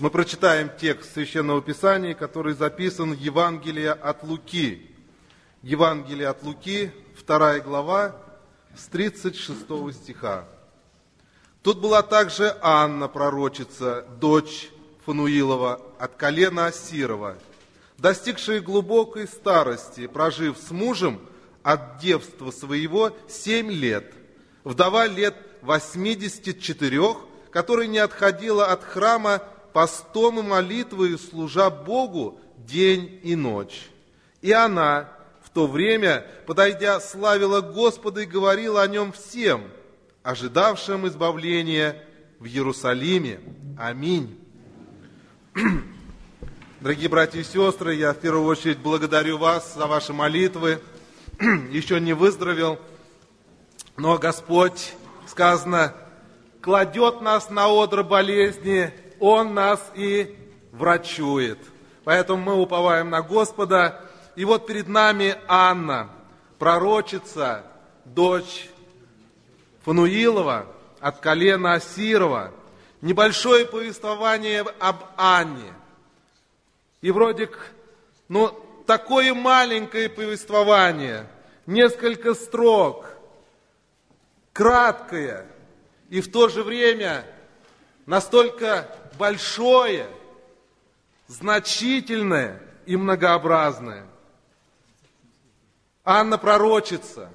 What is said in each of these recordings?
Мы прочитаем текст Священного Писания, который записан в Евангелии от Луки. Евангелие от Луки, 2 глава, с 36 стиха. Тут была также Анна, пророчица, дочь Фануилова, от колена Ассирова, достигшая глубокой старости, прожив с мужем от девства своего 7 лет, вдова лет 84, которая не отходила от храма постом и молитвою, служа Богу день и ночь. И она в то время, подойдя, славила Господа и говорила о Нем всем, ожидавшим избавления в Иерусалиме. Аминь. Дорогие братья и сестры, я в первую очередь благодарю вас за ваши молитвы. Еще не выздоровел, но Господь, сказано, кладет нас на одр болезни, Он нас и врачует. Поэтому мы уповаем на Господа. И вот перед нами Анна, пророчица, дочь Фануилова, от колена Ассирова. Небольшое повествование об Анне. И вроде, такое маленькое повествование, несколько строк, краткое, и в то же время настолько большое, значительное и многообразное. Анна пророчица.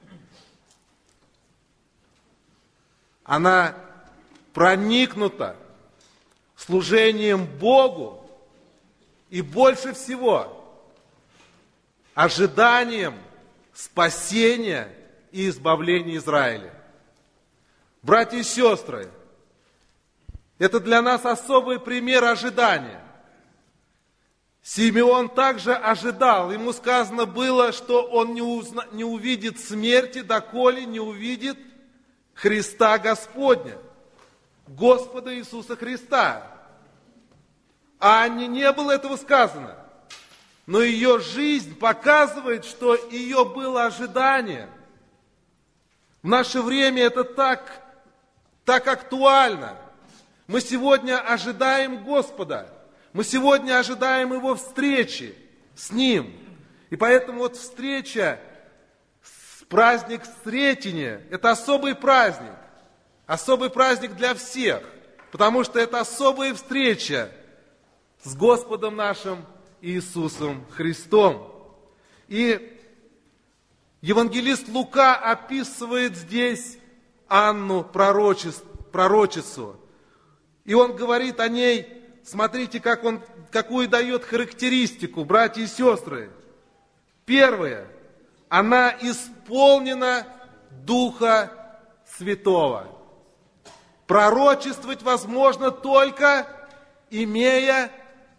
Она проникнута служением Богу и больше всего ожиданием спасения и избавления Израиля. Братья и сестры, это для нас особый пример ожидания. Симеон также ожидал. Ему сказано было, что он не увидит смерти, доколе не увидит Христа Господня, Господа Иисуса Христа. А Анне не было этого сказано. Но ее жизнь показывает, что ее было ожидание. В наше время это так актуально. Мы сегодня ожидаем Господа. Мы сегодня ожидаем Его встречи с Ним. И поэтому вот встреча, праздник Сретения, это особый праздник. Особый праздник для всех. Потому что это особая встреча с Господом нашим Иисусом Христом. И евангелист Лука описывает здесь Анну, пророчицу. И он говорит о ней, смотрите, какую дает характеристику, братья и сестры. Первое, она исполнена Духа Святого. Пророчествовать возможно только имея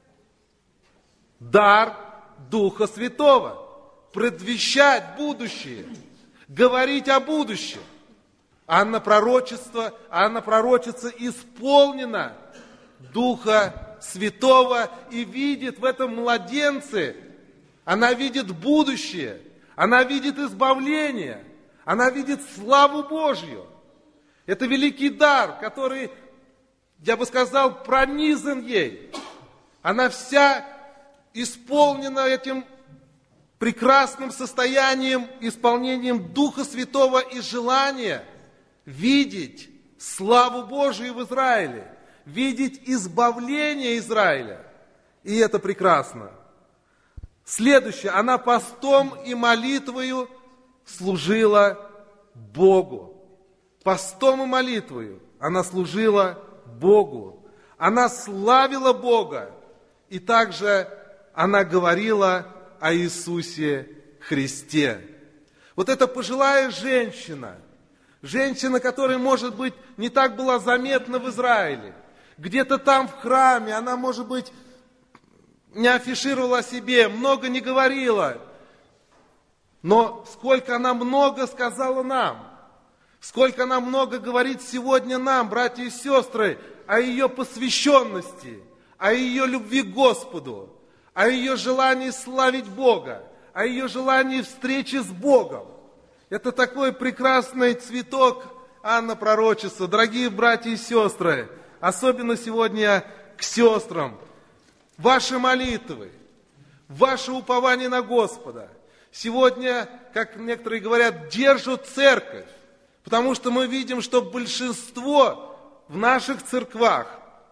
дар Духа Святого, предвещать будущее, говорить о будущем. Анна пророчица исполнена Духа Святого и видит в этом младенце, она видит будущее, она видит избавление, она видит славу Божью. Это великий дар, который, я бы сказал, пронизан ей. Она вся исполнена этим прекрасным состоянием, исполнением Духа Святого и желания видеть славу Божию в Израиле, видеть избавление Израиля. И это прекрасно. Следующее, она постом и молитвою служила Богу. Постом и молитвою она служила Богу. Она славила Бога. И также она говорила о Иисусе Христе. Вот эта пожилая женщина, которая, может быть, не так была заметна в Израиле, где-то там в храме, она, может быть, не афишировала о себе, много не говорила, но сколько она много сказала нам, сколько она много говорит сегодня нам, братья и сестры, о ее посвященности, о ее любви к Господу, о ее желании славить Бога, о ее желании встречи с Богом. Это такой прекрасный цветок Анна пророчица. Дорогие братья и сестры, особенно сегодня к сестрам. Ваши молитвы, ваше упование на Господа сегодня, как некоторые говорят, держат церковь. Потому что мы видим, что большинство в наших церквах,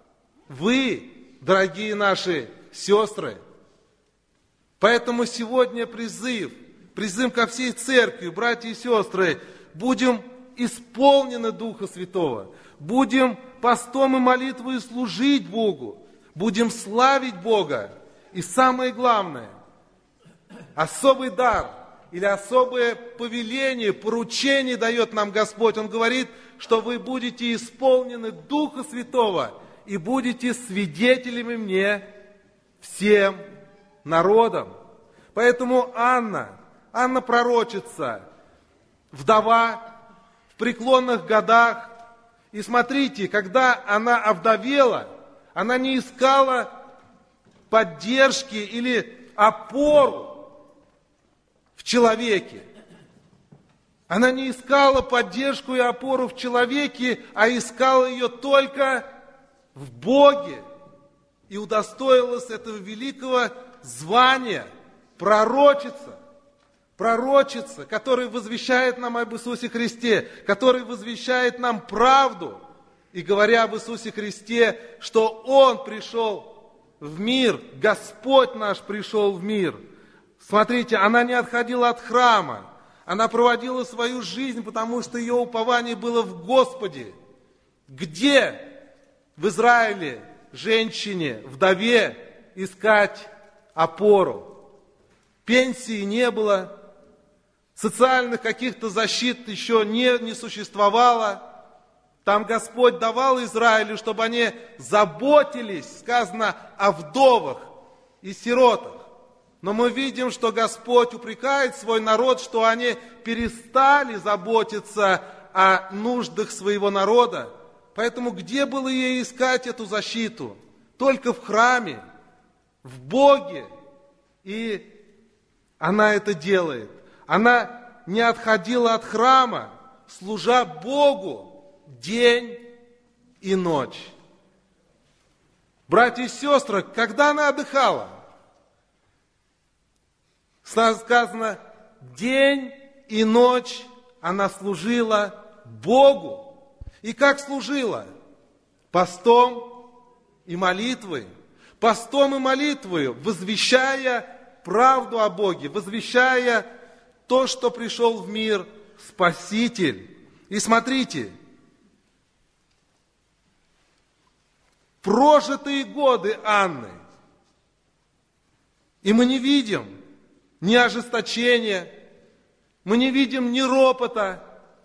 вы, дорогие наши сестры. Поэтому сегодня призыв ко всей церкви, братья и сестры, будем исполнены Духа Святого, будем постом и молитвой служить Богу, будем славить Бога. И самое главное, особый дар или особое повеление, поручение дает нам Господь. Он говорит, что вы будете исполнены Духа Святого и будете свидетелями мне всем народам. Поэтому Анна пророчица, вдова в преклонных годах. И смотрите, когда она овдовела, она не искала поддержки или опору в человеке. Она не искала поддержку и опору в человеке, а искала ее только в Боге. И удостоилась этого великого звания пророчица, который возвещает нам об Иисусе Христе, который возвещает нам правду, и говоря об Иисусе Христе, что Он пришел в мир, Господь наш пришел в мир. Смотрите, она не отходила от храма, она проводила свою жизнь, потому что ее упование было в Господе. Где в Израиле женщине, вдове искать опору? Пенсии не было, социальных каких-то защит еще не существовало. Там Господь давал Израилю, чтобы они заботились, сказано, о вдовах и сиротах. Но мы видим, что Господь упрекает свой народ, что они перестали заботиться о нуждах своего народа. Поэтому где было ей искать эту защиту? Только в храме, в Боге. И она это делает. Она не отходила от храма, служа Богу день и ночь. Братья и сестры, когда она отдыхала? Сказано, день и ночь она служила Богу. И как служила? Постом и молитвой. Постом и молитвой, возвещая правду о Боге, возвещая то, что пришел в мир Спаситель. И смотрите, прожитые годы Анны, и мы не видим ни ожесточения, мы не видим ни ропота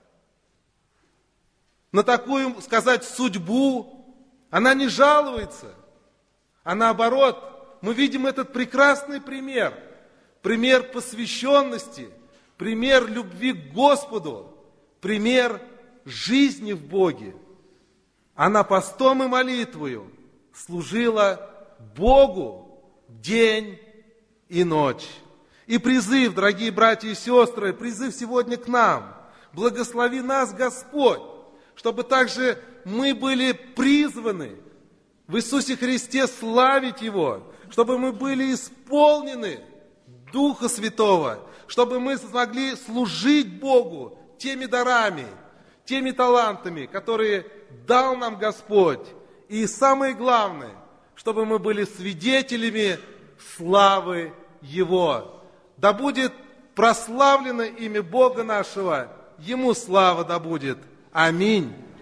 на такую, сказать, судьбу. Она не жалуется, а наоборот, мы видим этот прекрасный пример посвященности, пример любви к Господу, пример жизни в Боге. Она постом и молитвою служила Богу день и ночь. И призыв, дорогие братья и сестры, призыв сегодня к нам. Благослови нас, Господь, чтобы также мы были призваны в Иисусе Христе славить Его, чтобы мы были исполнены Духа Святого, чтобы мы смогли служить Богу теми дарами, теми талантами, которые дал нам Господь. И самое главное, чтобы мы были свидетелями славы Его. Да будет прославлено имя Бога нашего, Ему слава да будет. Аминь.